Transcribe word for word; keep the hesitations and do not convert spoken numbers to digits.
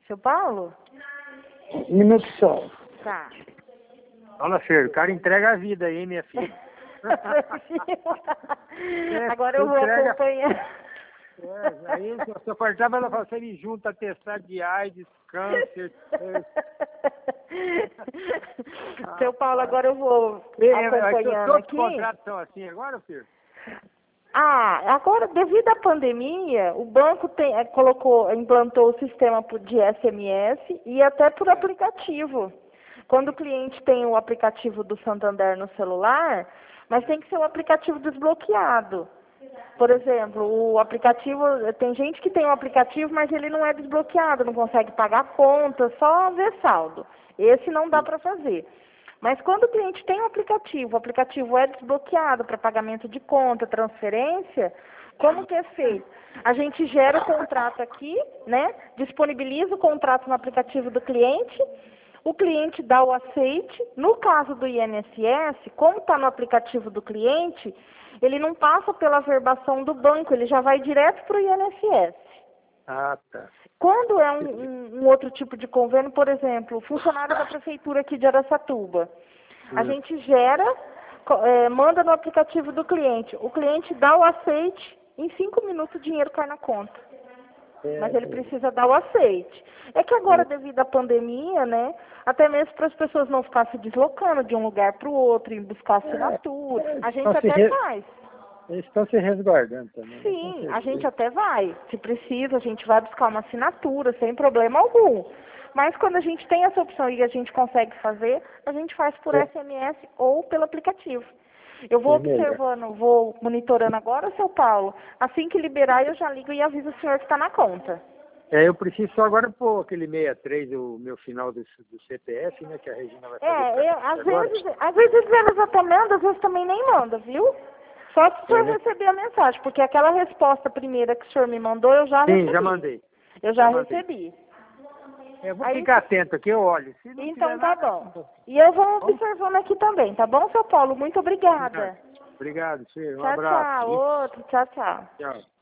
Seu Paulo? Um minuto só. Tá. Fala, Fer, o cara entrega a vida aí, minha filha. É, Agora eu vou entrega... acompanhar. É, aí, se eu faltava, ela fala, você me junta atestado de AIDS, câncer. Seu Paulo, agora eu vou É, acompanhando todos aqui. os contratos são assim agora, Fer? Ah, agora, devido à pandemia, o banco tem, eh, colocou, implantou o sistema por- de S M S e até por aplicativo. Quando o cliente tem o aplicativo do Santander no celular, mas tem que ser o aplicativo desbloqueado. Por exemplo, o aplicativo, tem gente que tem o aplicativo, mas ele não é desbloqueado, não consegue pagar a conta, só ver saldo. Esse não dá para fazer. Mas quando o cliente tem o aplicativo, o aplicativo é desbloqueado para pagamento de conta, transferência, como que é feito? A gente gera o contrato aqui, né? Disponibiliza o contrato no aplicativo do cliente, o cliente dá o aceite. No caso do I N S S, como está no aplicativo do cliente, ele não passa pela verbação do banco, ele já vai direto para o I N S S. Ah, tá. Quando é um, um, um outro tipo de convênio, por exemplo, funcionário da prefeitura aqui de Araçatuba, a Hum. gente gera, co- eh, manda no aplicativo do cliente. O cliente dá o aceite, em cinco minutos o dinheiro cai na conta. Mas ele precisa dar o aceite. É que agora, devido à pandemia, né, até mesmo para as pessoas não ficarem se deslocando de um lugar para o outro, e buscar assinatura, a gente Só se até re- faz. Eles estão se resguardando também. né? Com Sim, a certeza. gente até vai. Se precisa, a gente vai buscar uma assinatura, sem problema algum. Mas quando a gente tem essa opção e a gente consegue fazer, a gente faz por É. S M S ou pelo aplicativo. Eu vou É melhor. observando, vou monitorando agora, seu Paulo. Assim que liberar, eu já ligo e aviso o senhor que está na conta. É, eu preciso só agora pôr aquele sessenta e três, o meu final do, do C P F, né, que a Regina vai fazer. pra É, eu, gente às, agora. vezes, às vezes eles até mandam, às vezes também nem mandam, viu? Só se o senhor É, né? receber a mensagem, porque aquela resposta primeira que o senhor me mandou, eu já Sim, recebi. já mandei. Eu já, Já mandei. recebi. É, eu vou Aí- ficar atento aqui, eu olho. Se não Então tiver tá nada, bom. E eu vou observando aqui também, tá bom, seu Paulo? Muito obrigada. Obrigado, senhor. Um Tchau, abraço. tchau. Outro, tchau, tchau. Tchau.